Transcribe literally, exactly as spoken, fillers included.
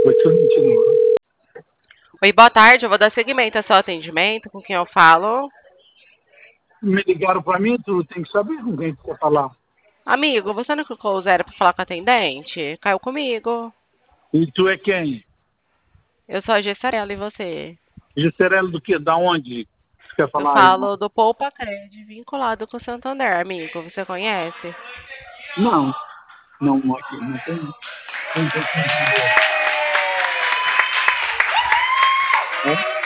Foi tudo mentira. Oi, boa tarde. Eu vou dar seguimento ao seu atendimento. Com quem eu falo? Me ligaram pra mim, tu tem que saber com quem tu quer falar. Amigo, você não clicou o zero pra falar com a atendente? Caiu comigo. E tu é quem? Eu sou a Gessarela e você? Gisserela do quê? Da onde? Tu quer Eu falar aí? falo do Poupa Cred vinculado com o Santander, amigo. Você conhece? Não, não, aqui não tem. Não tem que entender. É?